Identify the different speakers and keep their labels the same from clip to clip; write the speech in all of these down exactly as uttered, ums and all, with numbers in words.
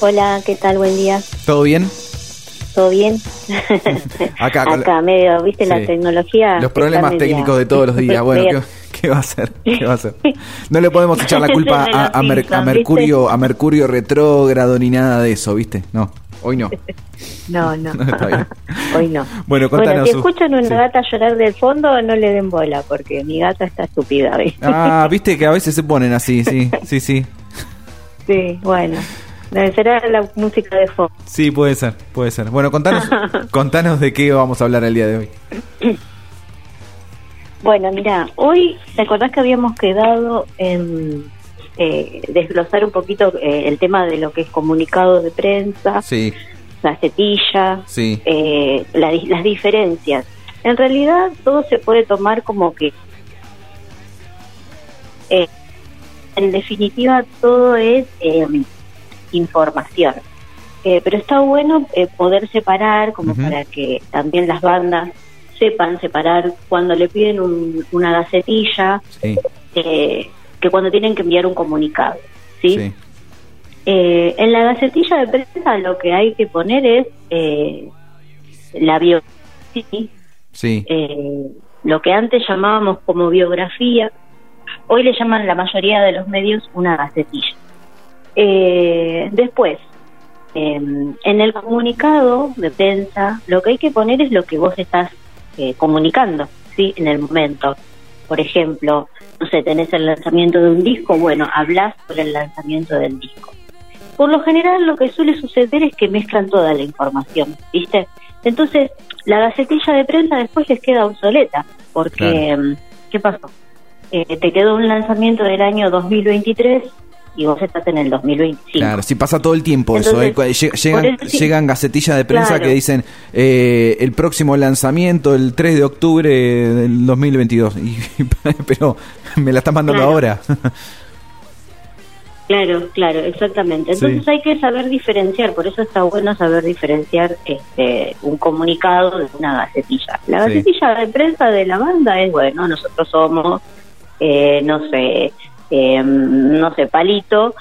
Speaker 1: Hola, ¿qué tal? Buen día.
Speaker 2: ¿Todo bien?
Speaker 1: ¿Todo bien?
Speaker 2: Acá,
Speaker 1: Acá
Speaker 2: la...
Speaker 1: medio, ¿viste? Sí. La tecnología.
Speaker 2: Los problemas técnicos de todos los días. Bueno, ¿qué, ¿qué va a hacer? ¿Qué va a hacer? No le podemos echar la culpa a, a, Mer, a Mercurio, a Mercurio retrógrado ni nada de eso, ¿viste? No, hoy no.
Speaker 1: No, no. no está bien. Hoy no.
Speaker 2: Bueno, contanos.
Speaker 1: Bueno, si escuchan una sí. gata llorar del fondo, no le den bola, porque mi gata está estúpida, ¿viste?
Speaker 2: Ah, viste que a veces se ponen así, sí, sí, sí.
Speaker 1: Sí, bueno. Será la música de fondo.
Speaker 2: Sí, puede ser, puede ser. Bueno, contanos, contanos de qué vamos a hablar el día de hoy.
Speaker 1: Bueno, mira, hoy, ¿te acordás que habíamos quedado en eh, desglosar un poquito eh, el tema de lo que es comunicado de prensa,
Speaker 2: sí.
Speaker 1: gacetilla,
Speaker 2: sí.
Speaker 1: eh, la, las diferencias? En realidad, todo se puede tomar como que, eh, en definitiva, todo es Eh, información, eh, pero está bueno eh, poder separar, como uh-huh. para que también las bandas sepan separar cuando le piden un, una gacetilla,
Speaker 2: sí.
Speaker 1: eh, que cuando tienen que enviar un comunicado, ¿sí?
Speaker 2: sí.
Speaker 1: Eh, en la gacetilla de prensa lo que hay que poner es eh, la biografía,
Speaker 2: sí.
Speaker 1: eh, lo que antes llamábamos como biografía, hoy le llaman la mayoría de los medios una gacetilla. Eh, después, eh, en el comunicado de prensa, lo que hay que poner es lo que vos estás eh, comunicando, ¿sí? En el momento. Por ejemplo, no sé, tenés el lanzamiento de un disco, bueno, hablás sobre el lanzamiento del disco. Por lo general, lo que suele suceder es que mezclan toda la información, ¿viste? Entonces, la gacetilla de prensa después les queda obsoleta, porque, claro. ¿qué pasó? Eh, te quedó un lanzamiento del año dos mil veintitrés y vos estás en el dos mil veinticinco.
Speaker 2: Claro, sí pasa todo el tiempo. Entonces, eso, ¿eh? Llegan, eso sí. llegan gacetillas de prensa claro. que dicen eh, el próximo lanzamiento el tres de octubre del dos mil veintidós. Y, pero me la están mandando
Speaker 1: claro.
Speaker 2: ahora.
Speaker 1: Claro, claro, exactamente. Entonces sí. hay que saber diferenciar, por eso está bueno saber diferenciar este un comunicado de una gacetilla. La gacetilla sí. de prensa de la banda es, bueno, nosotros somos, eh, no sé... Eh, no sé, Palito,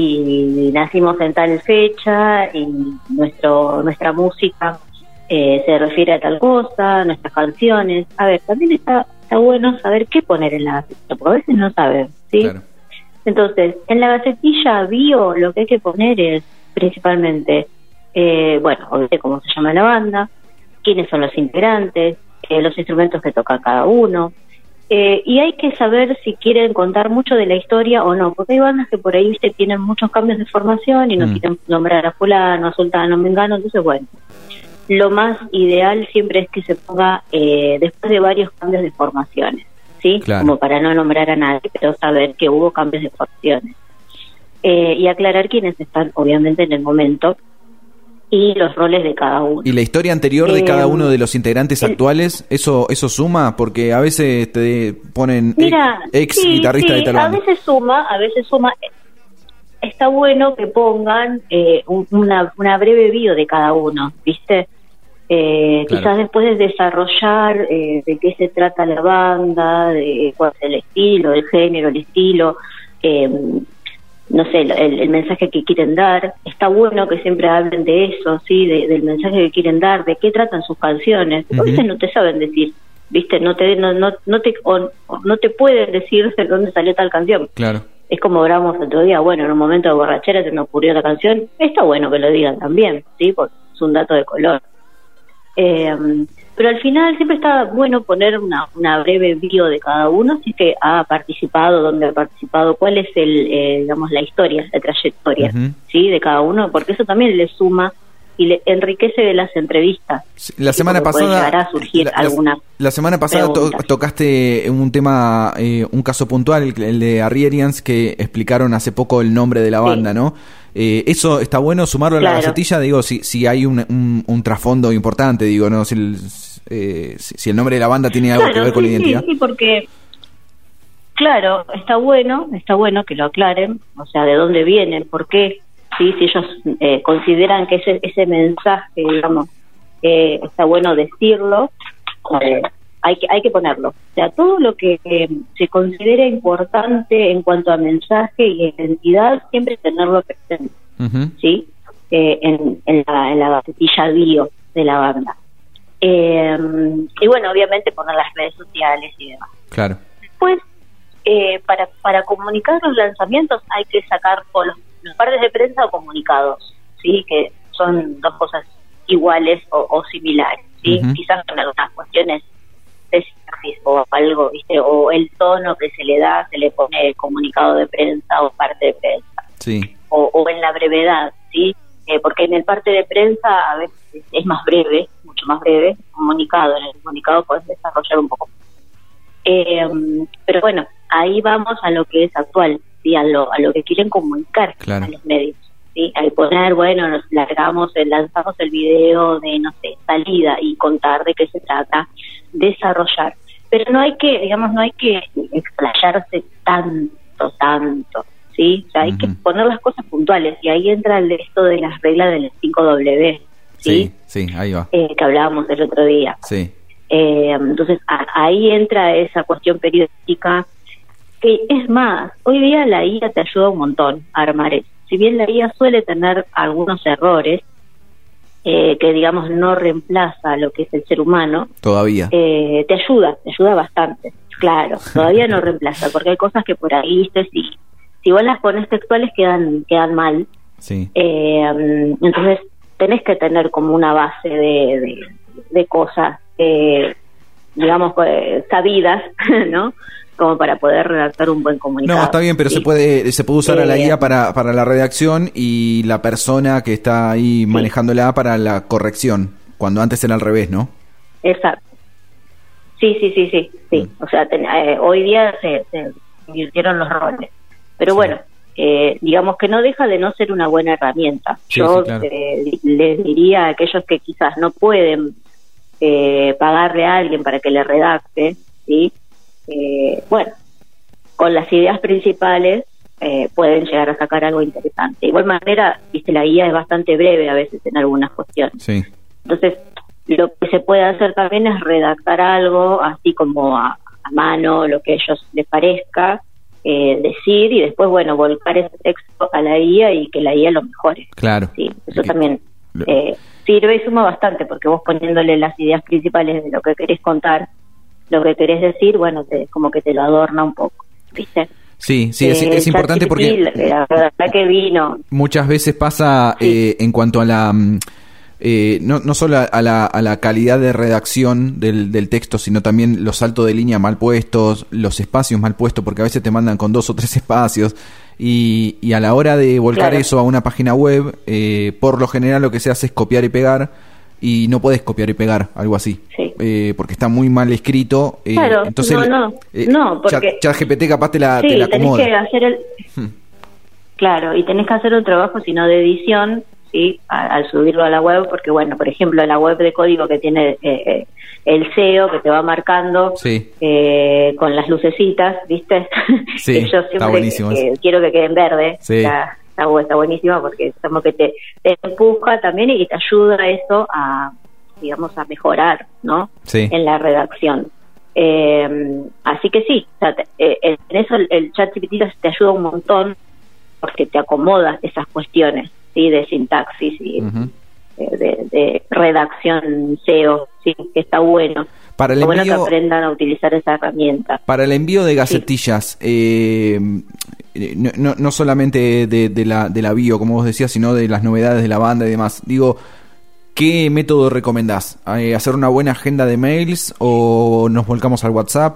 Speaker 1: y nacimos en tal fecha, y nuestro nuestra música eh, se refiere a tal cosa, nuestras canciones. A ver, también está, está bueno saber qué poner en la gacetilla, porque a veces no saben, ¿sí?
Speaker 2: Claro.
Speaker 1: Entonces, en la gacetilla bio lo que hay que poner es principalmente, eh, bueno, obviamente cómo se llama la banda, quiénes son los integrantes, eh, los instrumentos que toca cada uno. Eh, y hay que saber si quieren contar mucho de la historia o no, porque hay bandas que por ahí, viste, tienen muchos cambios de formación y no mm. quieren nombrar a fulano, a sultano, mengano. Entonces, bueno, lo más ideal siempre es que se ponga eh, después de varios cambios de formaciones, ¿sí?
Speaker 2: Claro.
Speaker 1: Como para no nombrar a nadie, pero saber que hubo cambios de formaciones. Eh, y aclarar quiénes están, obviamente, en el momento y los roles de cada uno.
Speaker 2: ¿Y la historia anterior de eh, cada uno de los integrantes el, actuales, eso eso suma? Porque a veces te ponen
Speaker 1: mira,
Speaker 2: ex
Speaker 1: sí,
Speaker 2: guitarrista
Speaker 1: sí,
Speaker 2: de tal banda.
Speaker 1: A veces suma, a veces suma. Está bueno que pongan eh, un, una, una breve bio de cada uno, ¿viste? Eh, claro. Quizás después de desarrollar eh, de qué se trata la banda, de cuál es el estilo, el género, el estilo, eh, no sé, el, el mensaje que quieren dar. Está bueno que siempre hablen de eso, sí, de, del mensaje que quieren dar, de qué tratan sus canciones. Uh-huh. A veces no te saben decir, viste, no te no no, no te o, no te pueden decir de dónde salió tal canción.
Speaker 2: Claro.
Speaker 1: Es como hablábamos el otro día, bueno, en un momento de borrachera se me ocurrió la canción. Está bueno que lo digan también, sí, porque es un dato de color. Eh, pero al final siempre está bueno poner una, una breve bio de cada uno, si es que ha participado, dónde ha participado, cuál es el, eh, digamos, la historia, la trayectoria, uh-huh. sí, de cada uno, porque eso también le suma y le enriquece de las entrevistas.
Speaker 2: La semana pasada,
Speaker 1: a surgir
Speaker 2: la,
Speaker 1: alguna
Speaker 2: la semana pasada to, tocaste un tema, eh, un caso puntual, el, el de Arrierians, que explicaron hace poco el nombre de la banda, sí. ¿no? Eh, eso está bueno sumarlo claro. a la gacetilla, digo, si si hay un, un, un trasfondo importante, digo, no, si el, eh, si, si el nombre de la banda tiene algo
Speaker 1: claro,
Speaker 2: que ver con
Speaker 1: sí,
Speaker 2: la identidad.
Speaker 1: Sí, sí, porque claro, está bueno, está bueno que lo aclaren, o sea, de dónde vienen, por qué. Sí, si ellos eh, consideran que ese ese mensaje, digamos, eh, está bueno decirlo, eh, hay que hay que ponerlo. O sea, todo lo que eh, se considera importante en cuanto a mensaje y identidad, siempre tenerlo presente, uh-huh. ¿sí? eh, en, en, la, en la gacetilla bio de la banda. Eh, y bueno, obviamente poner las redes sociales y demás.
Speaker 2: Claro.
Speaker 1: Después, eh, para, para comunicar los lanzamientos hay que sacar o los, los partes de prensa o comunicados, ¿sí? Que son dos cosas iguales o, o similares, ¿sí? Uh-huh. Quizás con algunas cuestiones de sintaxis o algo, ¿viste? O el tono que se le da, se le pone comunicado de prensa o parte de prensa.
Speaker 2: Sí.
Speaker 1: O, o en la brevedad, ¿sí? Eh, porque en el parte de prensa a veces es más breve, mucho más breve, comunicado, en el comunicado puedes desarrollar un poco. Eh, pero bueno, ahí vamos a lo que es actual, ¿sí? A lo, a lo que quieren comunicar, claro, a los medios, ¿sí? Al poner, bueno, nos largamos, lanzamos el video de, no sé, salida y contar de qué se trata, desarrollar. Pero no hay que, digamos, no hay que explayarse tanto, tanto, ¿sí? O sea, hay uh-huh. que poner las cosas puntuales, y ahí entra el, esto de las reglas del cinco doble u, ¿sí?
Speaker 2: Sí, sí, ahí va.
Speaker 1: Eh, que hablábamos el otro día.
Speaker 2: Sí.
Speaker 1: Eh, entonces, a, ahí entra esa cuestión periodística, que es más, hoy día la I A te ayuda un montón a armar eso. Si bien la I A suele tener algunos errores, eh, que digamos no reemplaza lo que es el ser humano,
Speaker 2: todavía
Speaker 1: eh, te ayuda, te ayuda bastante, claro, todavía no reemplaza, porque hay cosas que por ahí, viste, si, si vos las pones textuales quedan, quedan mal,
Speaker 2: sí.
Speaker 1: eh, entonces tenés que tener como una base de, de, de cosas, eh, digamos, eh, sabidas, ¿no? Como para poder redactar un buen comunicado.
Speaker 2: No, está bien, pero
Speaker 1: ¿sí?
Speaker 2: se puede se puede usar eh, a la I A para, para la redacción y la persona que está ahí sí. manejándola para la corrección, cuando antes era al revés, ¿no?
Speaker 1: Exacto. Sí, sí, sí, sí. sí. Mm. O sea, ten, eh, hoy día se, se invirtieron los roles. Pero sí. bueno, eh, digamos que no deja de no ser una buena herramienta. Sí, Yo sí, claro. eh, les diría a aquellos que quizás no pueden eh, pagarle a alguien para que le redacte, ¿sí? Eh, bueno, con las ideas principales eh, pueden llegar a sacar algo interesante. De igual manera, viste, la guía es bastante breve a veces en algunas cuestiones.
Speaker 2: Sí.
Speaker 1: Entonces, lo que se puede hacer también es redactar algo así como a, a mano, lo que a ellos les parezca, eh, decir, y después, bueno, volcar ese texto a la guía y que la guía lo mejore.
Speaker 2: Claro.
Speaker 1: Sí, eso también eh, sirve y suma bastante, porque vos poniéndole las ideas principales de lo que querés contar, lo que querés decir, bueno, te, como que te lo adorna un poco, ¿viste?
Speaker 2: Sí, sí, es, eh, es importante porque
Speaker 1: la verdad que vino.
Speaker 2: Muchas veces pasa sí. eh, en cuanto a la, eh, no, no solo a la, a la calidad de redacción del, del texto, sino también los saltos de línea mal puestos, los espacios mal puestos, porque a veces te mandan con dos o tres espacios, y, y a la hora de volcar claro. eso a una página web, eh, por lo general lo que se hace es copiar y pegar, y no podés copiar y pegar, algo así.
Speaker 1: Sí.
Speaker 2: Eh, porque está muy mal escrito. Eh,
Speaker 1: claro,
Speaker 2: entonces,
Speaker 1: no, no,
Speaker 2: eh,
Speaker 1: no, porque...
Speaker 2: ChatGPT capaz te la,
Speaker 1: sí,
Speaker 2: te la acomoda.
Speaker 1: Tenés que hacer el... Hmm. Claro, y tenés que hacer un trabajo, sino de edición, ¿sí? A, al subirlo a la web, porque, bueno, por ejemplo, la web de código que tiene eh, eh, el S E O, que te va marcando
Speaker 2: sí.
Speaker 1: eh, con las lucecitas, ¿viste?
Speaker 2: Sí,
Speaker 1: yo siempre
Speaker 2: está buenísimo
Speaker 1: que,
Speaker 2: eso.
Speaker 1: quiero que queden verde.
Speaker 2: Sí.
Speaker 1: Está, está, está buenísima porque como que te, te empuja también y te ayuda eso a... digamos, a mejorar, ¿no?
Speaker 2: Sí.
Speaker 1: En la redacción. Eh, así que sí, o sea, te, eh, en eso el, el ChatGPT te ayuda un montón porque te acomoda esas cuestiones, ¿sí? De sintaxis y uh-huh. de, de, de redacción S E O, sí, que está bueno.
Speaker 2: Para el
Speaker 1: está
Speaker 2: envío,
Speaker 1: bueno que aprendan a utilizar esa herramienta.
Speaker 2: Para el envío de gacetillas, sí. eh, no, no, no solamente de, de, la, de la bio, como vos decías, sino de las novedades de la banda y demás, digo... ¿Qué método recomendás? ¿Hacer una buena agenda de mails o nos volcamos al WhatsApp?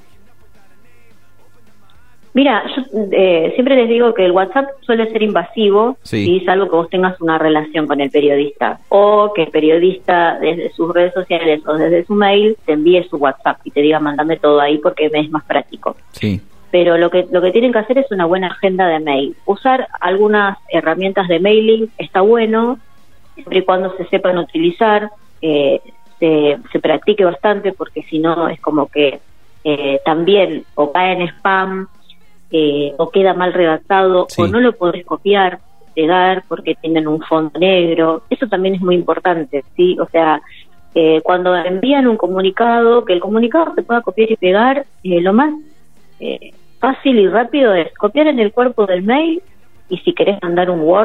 Speaker 1: Mira, yo eh, siempre les digo que el WhatsApp suele ser invasivo,
Speaker 2: sí.
Speaker 1: ¿sí? Salvo que vos tengas una relación con el periodista, o que el periodista desde sus redes sociales o desde su mail te envíe su WhatsApp y te diga mandame todo ahí porque me es más práctico.
Speaker 2: Sí.
Speaker 1: Pero lo que lo que tienen que hacer es una buena agenda de mail. Usar algunas herramientas de mailing está bueno, siempre y cuando se sepan utilizar, eh, se, se practique bastante, porque si no es como que eh, también o cae en spam, eh, o queda mal redactado, sí. o no lo podés copiar, pegar, porque tienen un fondo negro. Eso también es muy importante, ¿sí? O sea, eh, cuando envían un comunicado, que el comunicado se pueda copiar y pegar, eh, lo más eh, fácil y rápido es copiar en el cuerpo del mail, y si querés mandar un Word,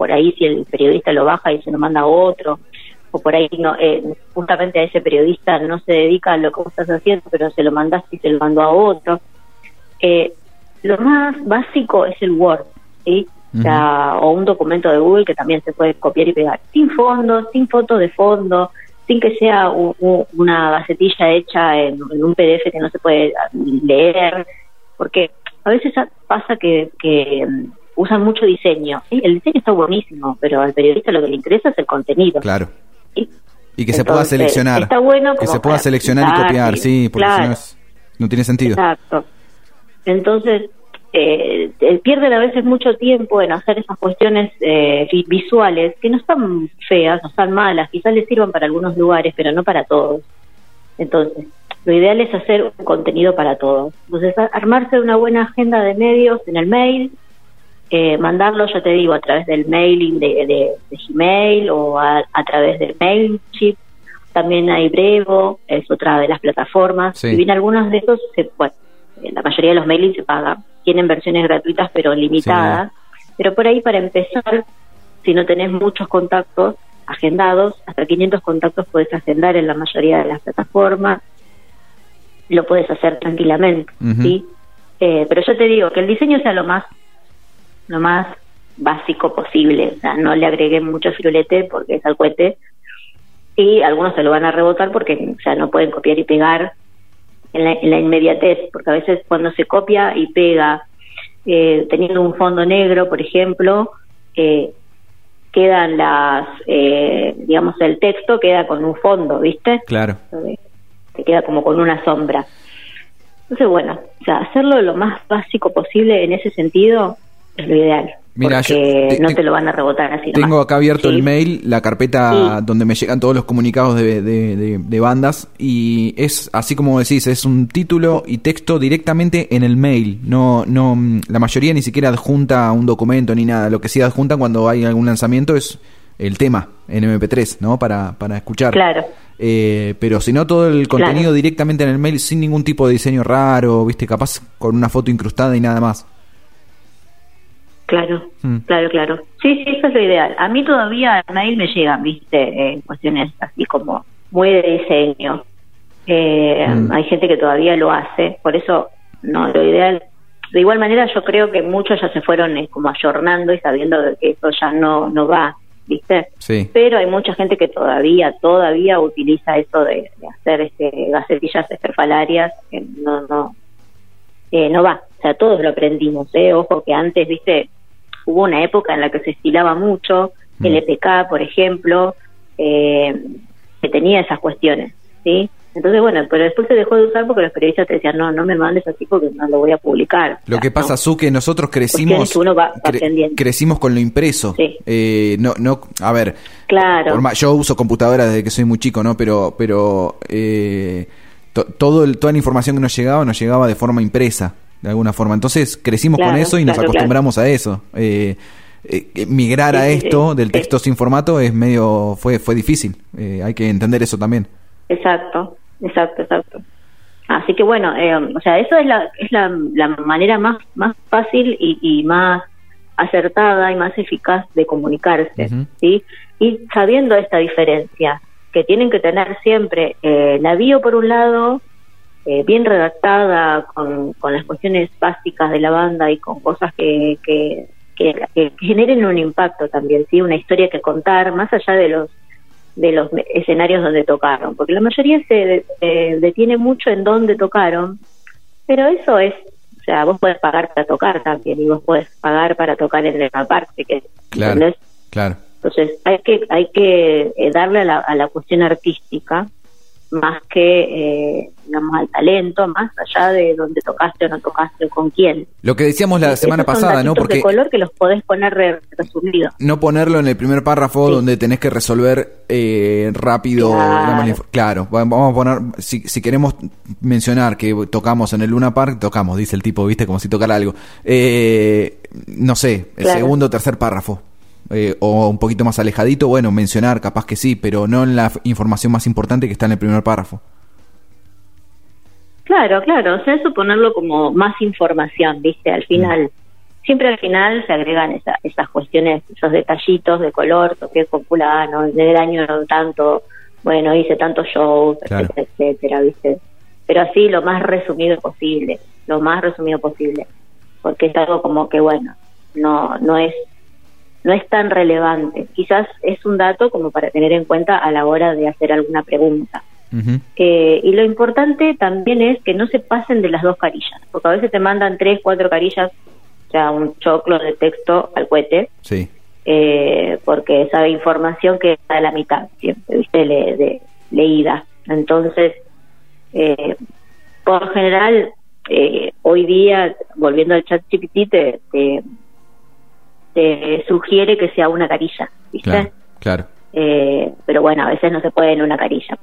Speaker 1: por ahí si el periodista lo baja y se lo manda a otro, o por ahí no, eh, justamente a ese periodista no se dedica a lo que vos estás haciendo, pero se lo mandaste y se lo mandó a otro. Eh, lo más básico es el Word, ¿sí? Uh-huh. O sea, o un documento de Google que también se puede copiar y pegar, sin fondo, sin fotos de fondo, sin que sea un, un, una gacetilla hecha en, en un P D F que no se puede leer, porque a veces pasa que, que um, usan mucho diseño. ¿Sí? El diseño está buenísimo, pero al periodista lo que le interesa es el contenido.
Speaker 2: Claro.
Speaker 1: ¿Sí?
Speaker 2: Y que Entonces, se pueda seleccionar.
Speaker 1: Está bueno
Speaker 2: que se pueda seleccionar y copiar, sí, porque claro. si no, es, no tiene sentido.
Speaker 1: Exacto. Entonces, eh, pierden a veces mucho tiempo en hacer esas cuestiones eh, visuales que no están feas, no están malas, quizás les sirvan para algunos lugares, pero no para todos. Entonces, lo ideal es hacer un contenido para todos. Entonces, armarse una buena agenda de medios en el mail, eh, mandarlo, ya te digo, a través del mailing de, de, de Gmail o a, a través del Mailchimp. También hay Brevo, es otra de las plataformas. Sí. Y bien, algunos de esos, se, bueno, la mayoría de los mailings se pagan. Tienen versiones gratuitas, pero limitadas. Sí. Pero por ahí, para empezar, si no tenés muchos contactos agendados, hasta quinientos contactos puedes agendar en la mayoría de las plataformas. Lo puedes hacer tranquilamente, uh-huh. ¿sí? Eh, pero yo te digo que el diseño sea lo más lo más básico posible, o sea, no le agreguen mucho firulete porque es al cohete, y algunos se lo van a rebotar porque, o sea, no pueden copiar y pegar en la, en la inmediatez, porque a veces cuando se copia y pega eh, teniendo un fondo negro, por ejemplo, eh, quedan las, eh, digamos, el texto queda con un fondo, ¿viste?
Speaker 2: Claro.
Speaker 1: Te queda como con una sombra. Entonces, bueno, o sea, hacerlo lo más básico posible en ese sentido es lo ideal.
Speaker 2: Mira,
Speaker 1: porque
Speaker 2: yo te,
Speaker 1: no
Speaker 2: te,
Speaker 1: te lo van a rebotar así
Speaker 2: tengo
Speaker 1: nomás.
Speaker 2: Acá abierto
Speaker 1: ¿Sí?
Speaker 2: el mail, la carpeta
Speaker 1: sí.
Speaker 2: donde me llegan todos los comunicados de, de, de, de bandas, y es así como decís, es un título y texto directamente en el mail. No, no, la mayoría ni siquiera adjunta un documento ni nada. Lo que sí adjuntan cuando hay algún lanzamiento es el tema en eme pe tres, ¿no? Para, para escuchar.
Speaker 1: Claro.
Speaker 2: Eh, pero si no, todo el contenido claro. directamente en el mail, sin ningún tipo de diseño raro, viste, capaz con una foto incrustada y nada más.
Speaker 1: Claro, mm. claro, claro. Sí, sí, eso es lo ideal. A mí todavía el mail me llegan, viste, eh, cuestiones así como muy de diseño. Eh, mm. Hay gente que todavía lo hace, por eso, no, lo ideal. De igual manera, yo creo que muchos ya se fueron eh, como ayornando y sabiendo que eso ya no, no va, ¿viste?
Speaker 2: Sí.
Speaker 1: Pero hay mucha gente que todavía, todavía utiliza eso de, de hacer este gacetillas estrafalarias, que no, no, eh, no va. O sea, todos lo aprendimos, ¿eh? Ojo que antes, ¿viste? Hubo una época en la que se estilaba mucho, mm. el E P K, por ejemplo, eh, que tenía esas cuestiones, ¿sí? Entonces, bueno, pero después se dejó de usar porque los periodistas te decían, no, no me mandes así porque no lo voy a publicar.
Speaker 2: Lo
Speaker 1: o sea,
Speaker 2: que pasa,
Speaker 1: no.
Speaker 2: Su, que nosotros crecimos
Speaker 1: que uno va, va
Speaker 2: cre- crecimos con lo impreso.
Speaker 1: Sí.
Speaker 2: Eh, no, no, a ver,
Speaker 1: claro.
Speaker 2: por más, yo uso computadora desde que soy muy chico, ¿no? Pero, pero eh, to, todo el, toda la información que nos llegaba, nos llegaba de forma impresa, de alguna forma. Entonces crecimos claro, con eso y nos claro, acostumbramos claro. a eso. Eh, eh, migrar sí, a esto sí, del sí. texto sin formato es medio, fue, fue difícil. Eh, hay que entender eso también.
Speaker 1: Exacto. Exacto, exacto. Así que bueno, eh, o sea, eso es la es la, la manera más más fácil y, y más acertada y más eficaz de comunicarse, uh-huh. ¿sí? Y sabiendo esta diferencia, que tienen que tener siempre eh, la bio por un lado, eh, bien redactada, con, con las cuestiones básicas de la banda y con cosas que, que, que, que generen un impacto también, ¿sí? Una historia que contar, más allá de los de los escenarios donde tocaron, porque la mayoría se eh, detiene mucho en dónde tocaron, pero eso es, o sea, vos podés pagar para tocar también, y vos podés pagar para tocar en la parte que
Speaker 2: claro,
Speaker 1: ¿entendés?
Speaker 2: Claro.
Speaker 1: Entonces hay que hay que eh, darle a la, a la cuestión artística más que eh, digamos al talento, más allá de dónde tocaste o no tocaste o con quién.
Speaker 2: Lo que decíamos la
Speaker 1: Esos
Speaker 2: semana pasada, ¿no? Porque
Speaker 1: de color que los podés poner re- resumido.
Speaker 2: No ponerlo en el primer párrafo sí. donde tenés que resolver eh, rápido.
Speaker 1: Claro.
Speaker 2: Digamos, claro, vamos a poner, si, si queremos mencionar que tocamos en el Luna Park, tocamos, dice el tipo, viste, como si tocara algo. Eh, no sé, el claro. segundo o tercer párrafo. Eh, o un poquito más alejadito, bueno, mencionar, capaz que sí, pero no en la f- información más importante que está en el primer párrafo.
Speaker 1: Claro, claro, o sea, eso ponerlo como más información, ¿viste? Al final, siempre al final se agregan esa, esas cuestiones, esos detallitos de color, toqué con fulano, en el año no tanto, bueno, hice tantos shows, claro. etcétera, etcétera, ¿viste? Pero así lo más resumido posible, lo más resumido posible, porque es algo como que, bueno, no no es no es tan relevante. Quizás es un dato como para tener en cuenta a la hora de hacer alguna pregunta. Uh-huh. Eh, y lo importante también es que no se pasen de las dos carillas, porque a veces te mandan tres, cuatro carillas, o sea, un choclo de texto al cohete,
Speaker 2: sí.
Speaker 1: eh, porque esa información que está a la mitad, siempre, ¿viste? Le, de, leída. Entonces, eh, por lo general, eh, hoy día, volviendo al ChatGPT, te, te, te sugiere que sea una carilla, ¿viste?
Speaker 2: Claro, claro.
Speaker 1: Eh, pero bueno, a veces no se puede en una carilla.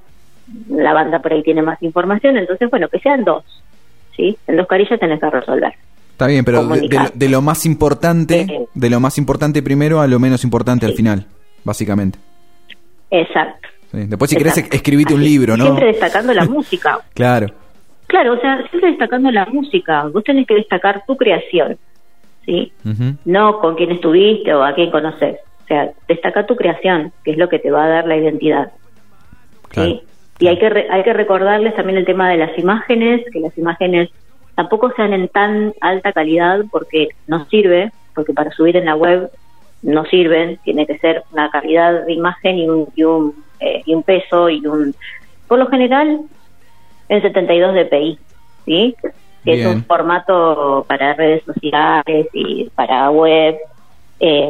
Speaker 1: La banda por ahí tiene más información, entonces bueno, que sean dos, ¿sí? En dos carillas tenés que resolver.
Speaker 2: Está bien, pero de, de, de lo más importante, eh, de lo más importante primero a lo menos importante sí. al final, básicamente.
Speaker 1: Exacto.
Speaker 2: Sí. Después si
Speaker 1: Exacto.
Speaker 2: querés escribite un libro, ¿no?
Speaker 1: Siempre destacando la música.
Speaker 2: Claro.
Speaker 1: Claro, o sea, siempre destacando la música. Vos tenés que destacar tu creación, ¿sí? Uh-huh. No con quién estuviste o a quién conoces. O sea, destaca tu creación, que es lo que te va a dar la identidad. Claro. ¿Sí? Y hay que re- hay que recordarles también el tema de las imágenes, que las imágenes tampoco sean en tan alta calidad porque no sirve, porque para subir en la web no sirven, tiene que ser una calidad de imagen y un y un, eh, y un peso y un, por lo general en setenta y dos dpi, ¿sí? Que Bien. Es un formato para redes sociales y para web, eh,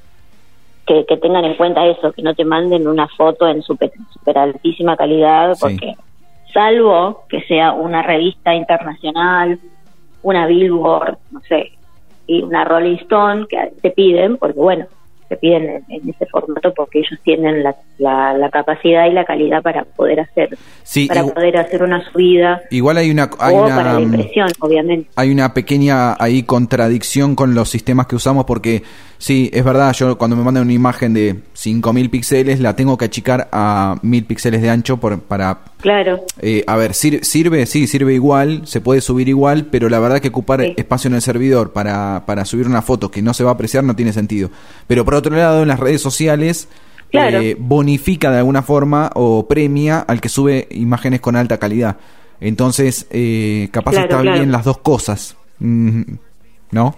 Speaker 1: Que, que tengan en cuenta eso, que no te manden una foto en super, super altísima calidad, porque sí. salvo que sea una revista internacional, una Billboard, no sé, y una Rolling Stone, que te piden, porque bueno, te piden en, en ese formato porque ellos tienen la, la, la capacidad y la calidad para poder hacer sí, para igual, poder hacer una subida.
Speaker 2: Igual hay una hay
Speaker 1: o
Speaker 2: una,
Speaker 1: para la impresión, obviamente.
Speaker 2: Hay una pequeña ahí contradicción con los sistemas que usamos porque sí, es verdad, yo cuando me mandan una imagen de cinco mil píxeles la tengo que achicar a mil píxeles de ancho por, para...
Speaker 1: Claro.
Speaker 2: Eh, a ver, ¿sir, ¿sirve? Sí, sirve igual, se puede subir igual, pero la verdad que ocupar sí. espacio en el servidor para, para subir una foto que no se va a apreciar no tiene sentido. Pero por otro lado, en las redes sociales claro. eh, bonifica de alguna forma o premia al que sube imágenes con alta calidad. Entonces, eh, capaz claro, está claro. bien las dos cosas, ¿no?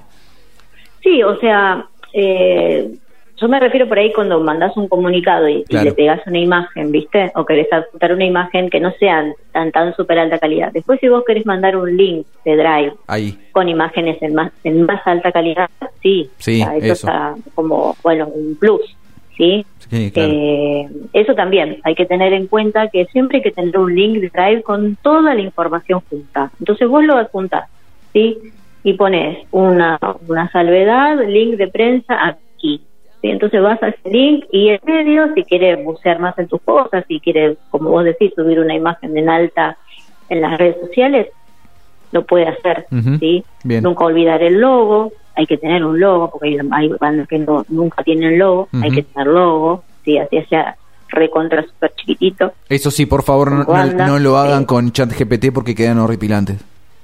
Speaker 1: Sí, o sea... Eh, yo me refiero por ahí cuando mandás un comunicado y, claro. y le pegás una imagen, ¿viste? O querés adjuntar una imagen que no sea tan tan súper alta calidad. Después si vos querés mandar un link de Drive
Speaker 2: ahí.
Speaker 1: con imágenes en más en más alta calidad, sí,
Speaker 2: sí
Speaker 1: o sea, eso,
Speaker 2: eso
Speaker 1: está como, bueno, un plus, ¿sí?
Speaker 2: Sí, claro.
Speaker 1: eh, eso también, hay que tener en cuenta que siempre hay que tener un link de Drive con toda la información junta. Entonces vos lo adjuntás, ¿sí? Y pones una, una salvedad, link de prensa aquí. ¿Sí? Entonces vas a ese link y en medio, si quieres bucear más en tus cosas, si quieres, como vos decís, subir una imagen en alta en las redes sociales, lo puede hacer. Uh-huh. ¿Sí? Bien. Nunca olvidar el logo, hay que tener un logo, porque hay, hay bandas que no, nunca tienen logo, uh-huh. hay que tener logo, ¿sí? Así sea recontra super chiquitito.
Speaker 2: Eso sí, por favor, no, no, no lo hagan sí. con ChatGPT porque quedan horripilantes.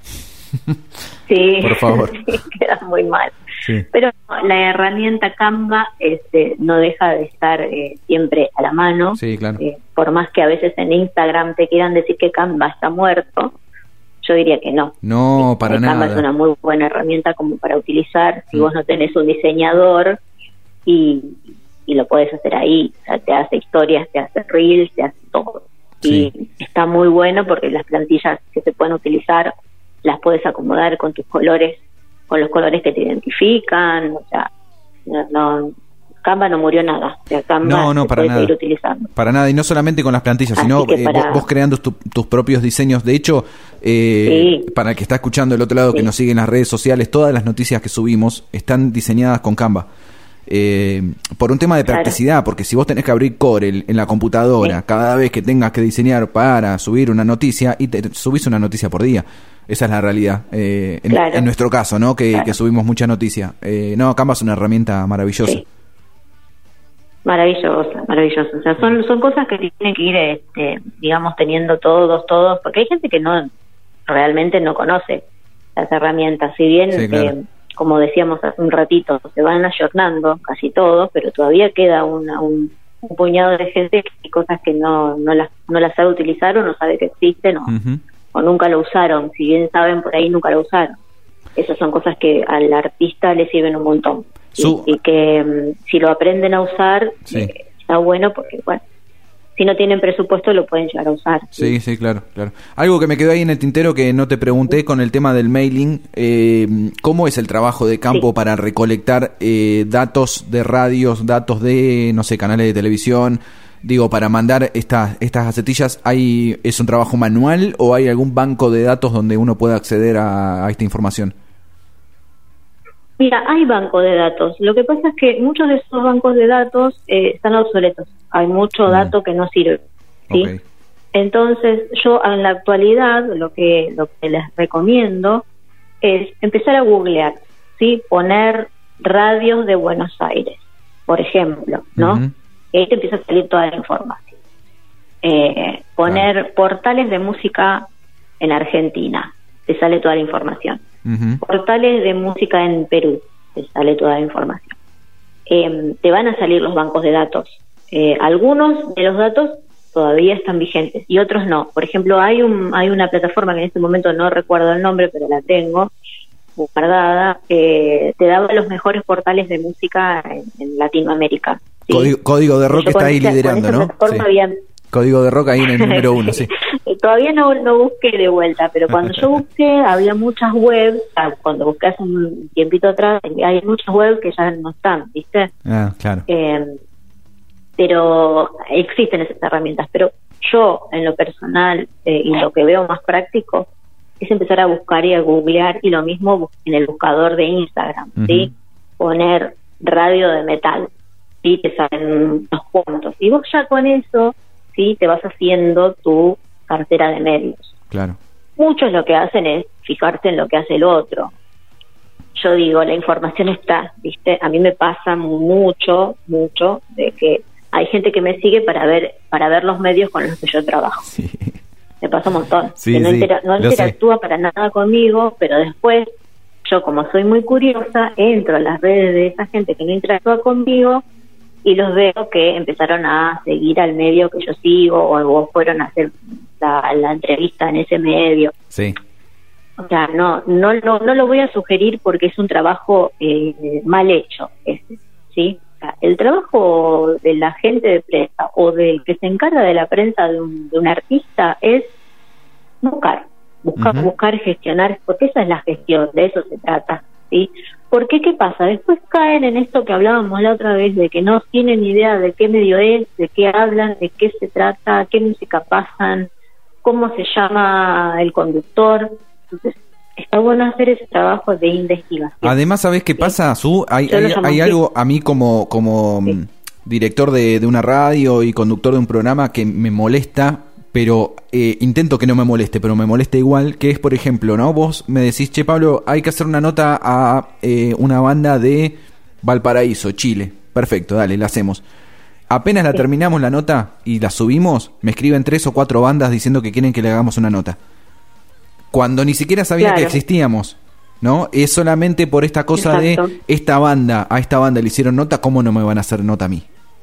Speaker 1: Sí,
Speaker 2: por favor.
Speaker 1: Sí, queda muy mal.
Speaker 2: Sí.
Speaker 1: Pero la herramienta Canva este, no deja de estar eh, siempre a la mano.
Speaker 2: Sí, claro.
Speaker 1: Eh, por más que a veces en Instagram te quieran decir que Canva está muerto, yo diría que no.
Speaker 2: No,
Speaker 1: sí,
Speaker 2: para
Speaker 1: Canva
Speaker 2: nada.
Speaker 1: Canva es una muy buena herramienta como para utilizar si mm. vos no tenés un diseñador y, y lo podés hacer ahí. O sea, te hace historias, te hace reels, te hace todo. Sí. Y está muy bueno porque las plantillas que se pueden utilizar las puedes acomodar con tus colores, con los colores que te identifican, o sea, no, no Canva no murió nada, o sea, Canva
Speaker 2: no, no,
Speaker 1: se
Speaker 2: para
Speaker 1: puede
Speaker 2: nada.
Speaker 1: seguir utilizando.
Speaker 2: Para nada, y no solamente con las plantillas, Así sino eh, para... vos, vos creando tu, tus propios diseños. De hecho, eh, sí. para el que está escuchando del otro lado, sí. que nos sigue en las redes sociales, todas las noticias que subimos están diseñadas con Canva. Eh, por un tema de practicidad, claro. porque si vos tenés que abrir Corel en la computadora sí. cada vez que tengas que diseñar para subir una noticia, y te subís una noticia por día. Esa es la realidad, eh, en, claro. en nuestro caso, ¿no? Que, claro. que subimos mucha noticia. Eh, no, Canva es una herramienta maravillosa.
Speaker 1: Sí. Maravillosa, maravillosa. O sea, son son cosas que tienen que ir, este, digamos, teniendo todos, todos, porque hay gente que no realmente no conoce las herramientas. Si bien,
Speaker 2: sí, claro.
Speaker 1: eh, como decíamos hace un ratito, se van ayornando casi todos, pero todavía queda una, un, un puñado de gente que hay cosas que no, no, las, no las sabe utilizar o no sabe que existen o, uh-huh. o nunca lo usaron. Si bien saben, por ahí nunca lo usaron. Esas son cosas que al artista le sirven un montón. Su... Y, y que um, si lo aprenden a usar, sí. eh, está bueno porque, bueno, si no tienen presupuesto lo pueden llegar a usar.
Speaker 2: Sí, sí, claro, claro. Algo que me quedó ahí en el tintero que no te pregunté con el tema del mailing, eh, ¿cómo es el trabajo de campo sí. para recolectar eh, datos de radios, datos de, no sé, canales de televisión? Digo, para mandar estas estas gacetillas, ¿hay ¿es un trabajo manual o hay algún banco de datos donde uno pueda acceder a, a esta información?
Speaker 1: Mira, hay bancos de datos. Lo que pasa es que muchos de esos bancos de datos eh, están obsoletos. Hay mucho mm. dato que no sirve, ¿sí? Okay. Entonces, yo en la actualidad lo que lo que les recomiendo es empezar a googlear, ¿sí? Poner radios de Buenos Aires, por ejemplo, ¿no? Uh-huh. Y ahí te empieza a salir toda la información. Eh, poner ah. portales de música en Argentina, te sale toda la información. Uh-huh. Portales de música en Perú, te sale toda la información. Eh, te van a salir los bancos de datos. Eh, algunos de los datos todavía están vigentes y otros no. Por ejemplo, hay un hay una plataforma que en este momento no recuerdo el nombre, pero la tengo guardada, que te daba los mejores portales de música en, en Latinoamérica. ¿Sí?
Speaker 2: Código, Código de Rock está ahí esa, liderando, ¿no? Sí. Había... Código de Rock ahí en el número uno, sí.
Speaker 1: Todavía no, no busqué de vuelta, pero cuando yo busqué había muchas webs, cuando busqué hace un tiempito atrás, hay muchas webs que ya no están, ¿viste?
Speaker 2: Ah, claro.
Speaker 1: Eh, pero existen esas herramientas, pero yo en lo personal eh, y lo que veo más práctico es empezar a buscar y a googlear, y lo mismo en el buscador de Instagram, uh-huh. ¿sí? Poner radio de metal, ¿sí? Te salen unos cuantos, y vos ya con eso, ¿sí? Te vas haciendo tu cartera de medios.
Speaker 2: Claro.
Speaker 1: Muchos lo que hacen es fijarse en lo que hace el otro. Yo digo, la información está, ¿viste? A mí me pasa mucho, mucho, de que hay gente que me sigue para ver para ver los medios con los que yo trabajo. Sí. Me pasa un montón.
Speaker 2: Sí,
Speaker 1: que no,
Speaker 2: sí,
Speaker 1: intera- no interactúa para nada conmigo, pero después, yo como soy muy curiosa, entro a las redes de esa gente que no interactúa conmigo y los veo que empezaron a seguir al medio que yo sigo o fueron a hacer la, la entrevista en ese medio.
Speaker 2: Sí.
Speaker 1: O sea, no, no, no, no lo voy a sugerir porque es un trabajo eh, mal hecho, ese, ¿sí? O sea, el trabajo de la gente de prensa o del que se encarga de la prensa de un, de un artista es buscar, buscar, uh-huh. buscar, gestionar, porque esa es la gestión, de eso se trata, ¿sí? Porque, ¿qué pasa? Después caen en esto que hablábamos la otra vez, de que no tienen idea de qué medio es, de qué hablan, de qué se trata, qué música pasan, cómo se llama el conductor. Entonces, está bueno hacer ese trabajo de investigación.
Speaker 2: Además, ¿sabés qué pasa, Su? Hay, hay, hay algo a mí como, como sí. director de, de una radio y conductor de un programa que me molesta, pero eh, intento que no me moleste, pero me molesta igual, que es, por ejemplo, ¿no? Vos me decís, che, Pablo, hay que hacer una nota a eh, una banda de Valparaíso, Chile. Perfecto, dale, la hacemos. Apenas la sí. terminamos la nota y la subimos, me escriben tres o cuatro bandas diciendo que quieren que le hagamos una nota. Cuando ni siquiera sabía claro. que existíamos, ¿no? Es solamente por esta cosa Exacto. de esta banda, a esta banda le hicieron nota, ¿cómo no me van a hacer nota a mí?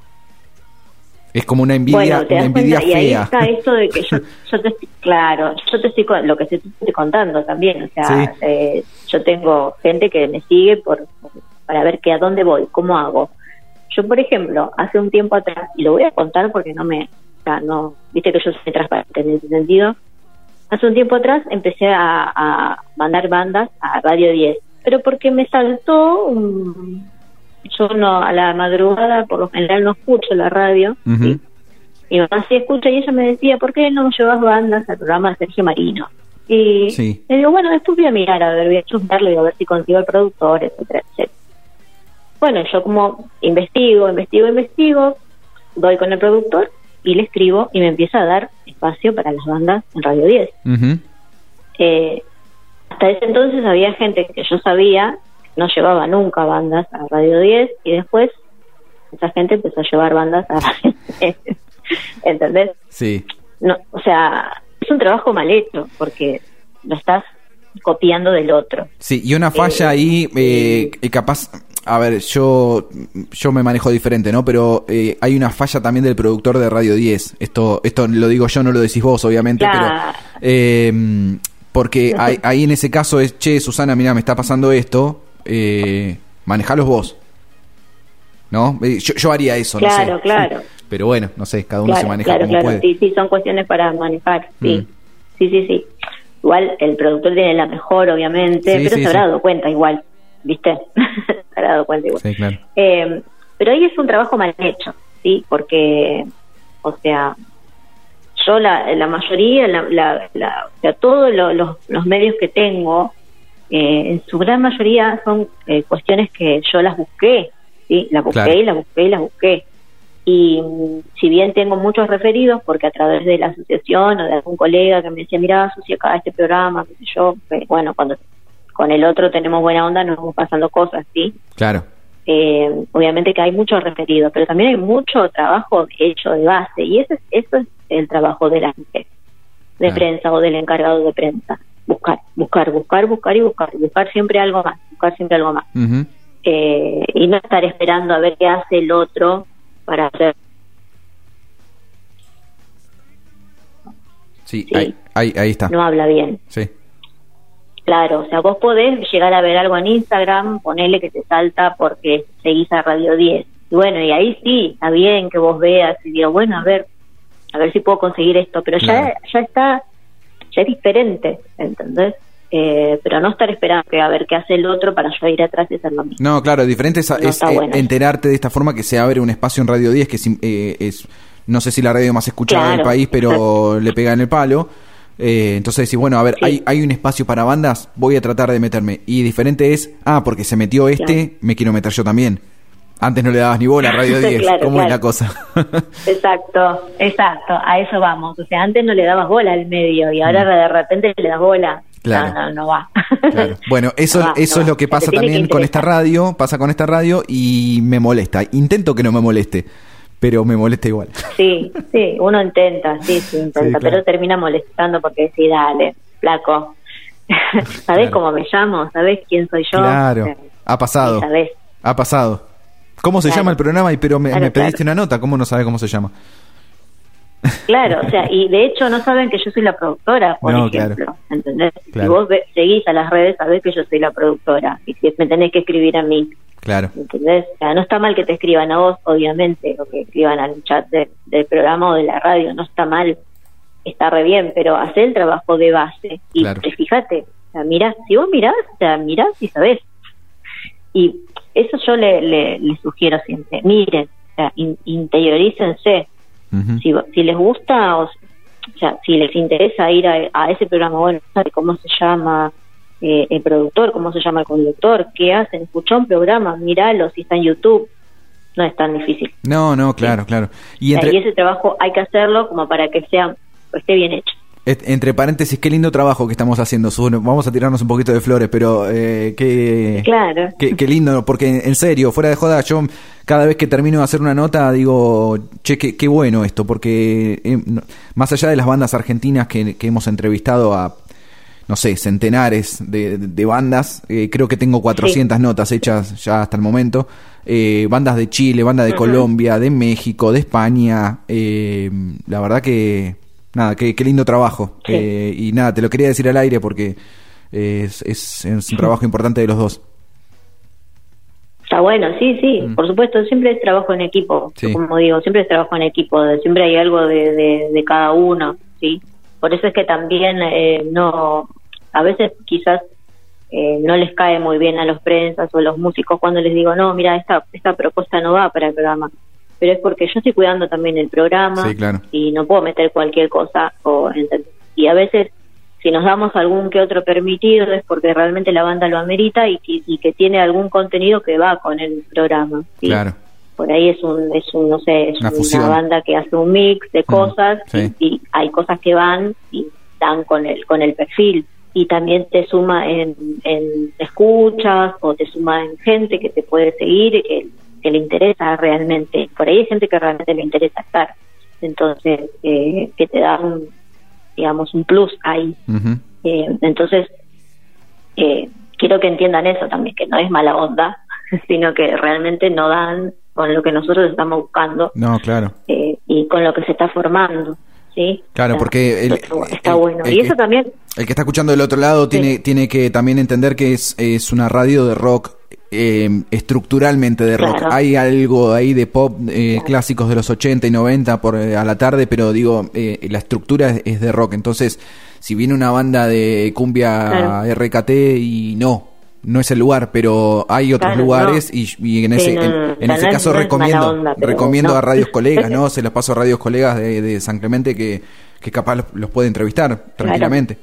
Speaker 2: Es como una envidia,
Speaker 1: bueno, te
Speaker 2: una envidia
Speaker 1: cuenta,
Speaker 2: fea.
Speaker 1: Y ahí está eso de que yo, yo te estoy, claro, yo te estoy, lo que te estoy contando también, o sea, sí. eh, yo tengo gente que me sigue por, para ver que a dónde voy, cómo hago. Yo, por ejemplo, hace un tiempo atrás, y lo voy a contar porque no me, o sea, no, viste que yo soy transparente en ese sentido. Hace un tiempo atrás empecé a, a mandar bandas a Radio diez, pero porque me saltó, um, yo no a la madrugada por lo general no escucho la radio, uh-huh. ¿sí? Mi mamá sí escucha y ella me decía, ¿por qué no llevas bandas al programa de Sergio Marino? Y sí. le digo, bueno, después voy a mirar, a ver, voy a chusmearlo y a ver si consigo el productor, etcétera, etcétera. Bueno, yo como investigo, investigo, investigo, doy con el productor y le escribo y me empieza a dar espacio para las bandas en Radio diez. Uh-huh. Eh, hasta ese entonces había gente que yo sabía no llevaba nunca bandas a Radio diez y después esa gente empezó a llevar bandas a Radio diez. ¿Entendés?
Speaker 2: Sí.
Speaker 1: No, o sea, es un trabajo mal hecho porque lo estás copiando del otro.
Speaker 2: Sí, y una falla eh, ahí, eh, eh, capaz, a ver, yo yo me manejo diferente, ¿no? Pero eh, hay una falla también del productor de Radio diez. Esto esto lo digo yo, no lo decís vos, obviamente, claro. pero... Eh, porque ahí, ahí en ese caso es, che, Susana, mira, me está pasando esto, eh, manejalos vos, ¿no? Yo, yo haría eso,
Speaker 1: claro,
Speaker 2: no sé.
Speaker 1: Claro, claro.
Speaker 2: Pero bueno, no sé, cada uno
Speaker 1: claro,
Speaker 2: se maneja
Speaker 1: claro,
Speaker 2: como
Speaker 1: claro.
Speaker 2: puede.
Speaker 1: Sí, sí, son cuestiones para manejar, sí. Mm. Sí, sí, sí. Igual el productor tiene la mejor, obviamente, sí, pero sí, se habrá sí. dado cuenta igual, ¿viste? se habrá dado cuenta igual.
Speaker 2: Sí, claro.
Speaker 1: Eh, pero ahí es un trabajo mal hecho, ¿sí? Porque, o sea... Yo la, la mayoría, la, la, la, o sea, todos lo, los, los medios que tengo, eh, en su gran mayoría son eh, cuestiones que yo las busqué, ¿sí? Las busqué claro. y las busqué y las busqué. Y si bien tengo muchos referidos, porque a través de la asociación o de algún colega que me decía, mirá, Susi, acá este programa, qué sé yo, que, bueno, cuando con el otro tenemos buena onda, nos vamos pasando cosas, ¿sí?
Speaker 2: Claro.
Speaker 1: Eh, obviamente que hay muchos referidos, pero también hay mucho trabajo hecho de base, y eso es, eso es el trabajo de la gente de ah. prensa o del encargado de prensa, buscar, buscar, buscar, buscar y buscar, buscar siempre algo más, buscar siempre algo más, uh-huh. eh, y no estar esperando a ver qué hace el otro para hacer.
Speaker 2: Sí, sí. Ahí, ahí, ahí está.
Speaker 1: No habla bien.
Speaker 2: Sí.
Speaker 1: Claro, o sea, vos podés llegar a ver algo en Instagram, ponele que te salta porque seguís a Radio diez. Y bueno, y ahí sí, está bien que vos veas y digas, bueno, a ver, a ver si puedo conseguir esto, pero claro. ya ya está, ya es diferente, ¿entendés? Eh, pero no estar esperando que a ver qué hace el otro para yo ir atrás y hacer lo mismo.
Speaker 2: No, claro, diferente es, no es eh, bueno. enterarte de esta forma, que se abre un espacio en Radio diez, que es, eh, es no sé si la radio más escuchada claro, del país, pero exacto. le pega en el palo. Eh, entonces decís, bueno, a ver, sí. hay, hay un espacio para bandas, voy a tratar de meterme. Y diferente es, ah, porque se metió este, claro. me quiero meter yo también. Antes no le dabas ni bola a Radio diez, claro, ¿cómo claro. es la cosa?
Speaker 1: Exacto, exacto, a eso vamos. O sea, antes no le dabas bola al medio y ahora mm. de repente le das bola.
Speaker 2: Claro.
Speaker 1: No, no, no va.
Speaker 2: Claro. Bueno, eso, no va, eso no es va. lo que pasa también con esta radio, pasa con esta radio y me molesta. Intento que no me moleste, pero me molesta igual. Sí,
Speaker 1: sí, uno intenta, sí, sí, intenta, sí, claro. pero termina molestando porque sí, dale, flaco. ¿Sabés claro. cómo me llamo? ¿Sabés quién soy yo?
Speaker 2: Claro, ha pasado. Sí, ¿sabés? Ha pasado. ¿Cómo se claro. llama el programa? Y pero me, claro, me pediste claro. una nota, ¿cómo no sabes cómo se llama?
Speaker 1: Claro, o sea, y de hecho no saben que yo soy la productora, por no, ejemplo, claro. ¿entendés? Claro. Si vos ve, seguís a las redes, sabés que yo soy la productora, y si me tenés que escribir a mí.
Speaker 2: Claro.
Speaker 1: ¿Entendés? O sea, no está mal que te escriban a vos, obviamente, o que escriban al chat de, del programa o de la radio, no está mal, está re bien, pero hacé el trabajo de base, y claro. fíjate, o sea, mirás, si vos mirás, o sea, mirás y sabés. Y eso yo le, le, le sugiero siempre, miren, o sea, in, interiorícense. Uh-huh. Si, si les gusta, o, o sea, si les interesa ir a, a ese programa, bueno, ¿sabe cómo se llama eh, el productor, cómo se llama el conductor, qué hacen? Escuchá un programa, míralo, si está en YouTube, no es tan difícil.
Speaker 2: No, no, claro, sí. claro.
Speaker 1: Y, entre... y ese trabajo hay que hacerlo como para que sea, esté bien hecho.
Speaker 2: Entre paréntesis, qué lindo trabajo que estamos haciendo, Su. Vamos a tirarnos un poquito de flores, pero eh, qué,
Speaker 1: claro.
Speaker 2: qué, qué lindo, porque en serio, fuera de joda, yo cada vez que termino de hacer una nota digo, che, qué, qué bueno esto, porque eh, más allá de las bandas argentinas que, que hemos entrevistado a, no sé, centenares de, de bandas, eh, creo que tengo cuatrocientas sí. notas hechas ya hasta el momento, eh, bandas de Chile, bandas de uh-huh. Colombia, de México, de España, eh, la verdad que... Nada, qué, qué lindo trabajo. Sí. Eh, y nada, te lo quería decir al aire porque eh, es, es, es un trabajo importante de los dos.
Speaker 1: Está bueno, sí, sí, mm. por supuesto, siempre es trabajo en equipo, sí. como digo, siempre es trabajo en equipo, siempre hay algo de, de, de cada uno, ¿sí? Por eso es que también eh, no, a veces quizás eh, no les cae muy bien a los prensas o a los músicos cuando les digo, no, mira, esta, esta propuesta no va para el programa. Pero es porque yo estoy cuidando también el programa
Speaker 2: sí, claro.
Speaker 1: y no puedo meter cualquier cosa. O, y a veces, si nos damos algún que otro permitido, es porque realmente la banda lo amerita y, y, y que tiene algún contenido que va con el programa. ¿sí?
Speaker 2: Claro.
Speaker 1: Por ahí es un, es un no sé, es una, una banda que hace un mix de cosas mm, sí. y, y hay cosas que van y dan con el, con el perfil. Y también te suma en, en escuchas o te suma en gente que te puede seguir, que que le interesa realmente, por ahí hay gente que realmente le interesa estar, entonces eh, que te da un, digamos, un plus ahí. Uh-huh. eh, entonces eh, quiero que entiendan eso también, que no es mala onda, sino que realmente no dan con lo que nosotros estamos buscando.
Speaker 2: No, claro.
Speaker 1: Eh, y con lo que se está formando. Sí,
Speaker 2: claro, o sea, porque el,
Speaker 1: está
Speaker 2: el,
Speaker 1: bueno.
Speaker 2: El,
Speaker 1: y
Speaker 2: el,
Speaker 1: eso también.
Speaker 2: El que está escuchando del otro lado sí. tiene tiene que también entender que es, es una radio de rock, eh, estructuralmente de rock. Claro. Hay algo ahí de pop, eh, claro. clásicos de los ochenta y noventa por eh, a la tarde, pero digo, eh, la estructura es, es de rock. Entonces, si viene una banda de cumbia claro. R K T y no, no es el lugar, pero hay otros claro, lugares no. y, y en ese sí, no, en, en ese no caso es, recomiendo onda, recomiendo no. a radios colegas, ¿no? Se los paso a radios colegas de, de San Clemente que, que capaz los, los puede entrevistar tranquilamente.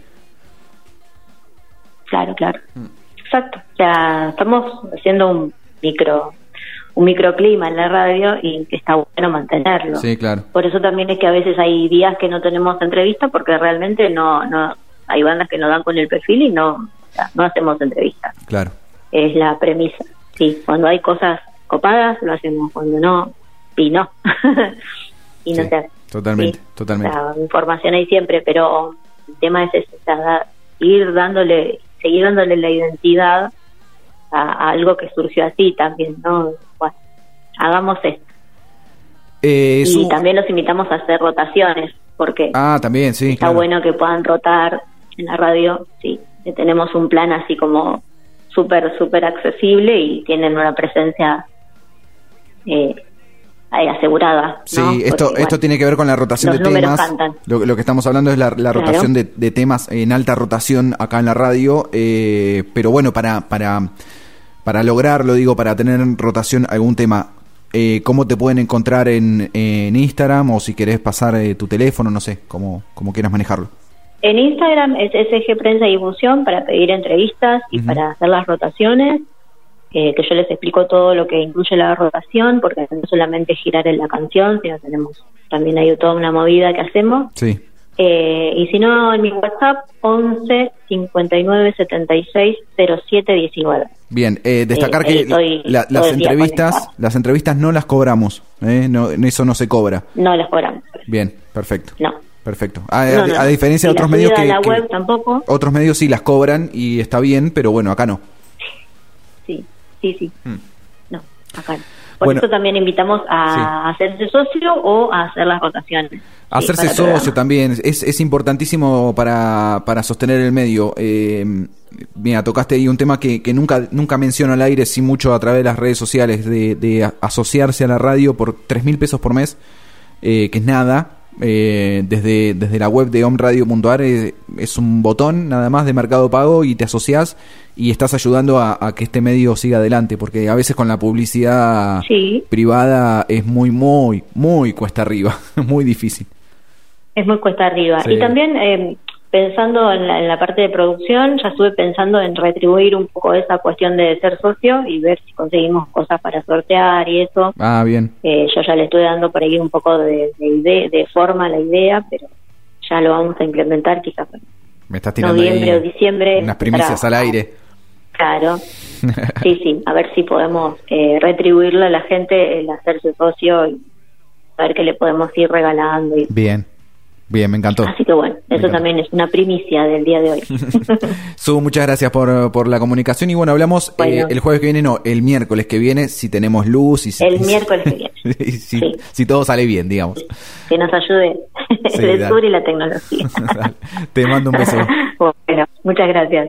Speaker 1: Claro, claro. Mm. Exacto. O sea, estamos haciendo un micro un microclima en la radio y que está bueno mantenerlo.
Speaker 2: Sí, claro.
Speaker 1: Por eso también es que a veces hay días que no tenemos entrevista porque realmente no no hay bandas que no dan con el perfil y no O sea, no hacemos entrevistas.
Speaker 2: Claro.
Speaker 1: Es la premisa. Sí, cuando hay cosas copadas lo hacemos, cuando no, y no. y no
Speaker 2: sí,
Speaker 1: se hace.
Speaker 2: Totalmente,
Speaker 1: sí.
Speaker 2: totalmente.
Speaker 1: O sea, información hay siempre, pero el tema es ese, o sea, ir dándole, seguir dándole la identidad a, a algo que surgió así también, ¿no? Bueno, hagamos esto.
Speaker 2: Eh,
Speaker 1: y
Speaker 2: su...
Speaker 1: también los invitamos a hacer rotaciones, porque
Speaker 2: ah, también, sí,
Speaker 1: está
Speaker 2: claro.
Speaker 1: bueno que puedan rotar en la radio, sí. Tenemos un plan así como súper, súper accesible y tienen una presencia eh, asegurada.
Speaker 2: Sí,
Speaker 1: ¿no?
Speaker 2: esto
Speaker 1: Porque,
Speaker 2: esto
Speaker 1: bueno,
Speaker 2: tiene que ver con la rotación de temas. Lo, lo que estamos hablando es la, la rotación claro. de, de temas en alta rotación acá en la radio. Eh, pero bueno, para, para, para lograrlo, digo, para tener en rotación algún tema, eh, ¿cómo te pueden encontrar en, en Instagram? O si querés pasar eh, tu teléfono, no sé, como, como quieras manejarlo.
Speaker 1: En Instagram es S G Prensa y Difusión para pedir entrevistas y uh-huh. para hacer las rotaciones, eh, que yo les explico todo lo que incluye la rotación, porque no solamente girar en la canción, sino tenemos también hay toda una movida que hacemos.
Speaker 2: Sí.
Speaker 1: Eh, y si no, en mi WhatsApp, once cincuenta y nueve setenta y seis cero siete diecinueve.
Speaker 2: Bien, eh, destacar eh, que la, las entrevistas las entrevistas no las cobramos, ¿eh? No, eso no se cobra.
Speaker 1: No las cobramos.
Speaker 2: Bien, perfecto.
Speaker 1: No.
Speaker 2: Perfecto. A,
Speaker 1: no, no.
Speaker 2: a, a diferencia de
Speaker 1: y
Speaker 2: otros medios que,
Speaker 1: la
Speaker 2: que
Speaker 1: web tampoco.
Speaker 2: Otros medios sí las cobran y está bien, pero bueno, acá no.
Speaker 1: Sí, sí, sí. Hmm. No, acá no. Por
Speaker 2: bueno,
Speaker 1: eso también invitamos a sí. hacerse socio o a hacer las rotaciones.
Speaker 2: Hacerse sí, socio también es es importantísimo para para sostener el medio. Eh, mira, tocaste ahí un tema que, que nunca nunca menciono al aire, sí mucho a través de las redes sociales, de, de asociarse a la radio por tres mil pesos por mes, eh, que es nada. Eh, desde, desde la web de omradio punto ar es, es un botón nada más de Mercado Pago y te asociás y estás ayudando a, a que este medio siga adelante, porque a veces con la publicidad sí. privada es muy, muy, muy cuesta arriba, muy difícil.
Speaker 1: Es muy cuesta arriba. Sí. Y también eh, pensando en la, en la parte de producción, ya estuve pensando en retribuir un poco esa cuestión de ser socio y ver si conseguimos cosas para sortear y eso.
Speaker 2: Ah, bien.
Speaker 1: Eh, yo ya le estoy dando por ahí un poco de, de, idea, de forma a la idea, pero ya lo vamos a implementar quizás en
Speaker 2: Me estás tirando
Speaker 1: noviembre o diciembre.
Speaker 2: Unas primicias para, al aire.
Speaker 1: Claro. sí, sí. A ver si podemos eh, retribuirle a la gente el hacerse socio y a ver qué le podemos ir regalando. Y...
Speaker 2: Bien. Bien, me encantó.
Speaker 1: Así que bueno, eso también es una primicia del día de hoy.
Speaker 2: Su, muchas gracias por, por la comunicación y bueno, hablamos bueno. Eh, el jueves que viene, no, el miércoles que viene, si tenemos luz y si...
Speaker 1: El miércoles que viene.
Speaker 2: si,
Speaker 1: sí.
Speaker 2: si todo sale bien, digamos.
Speaker 1: Sí. Que nos ayude sí, el sur y la tecnología.
Speaker 2: Te mando un beso.
Speaker 1: Bueno, muchas gracias.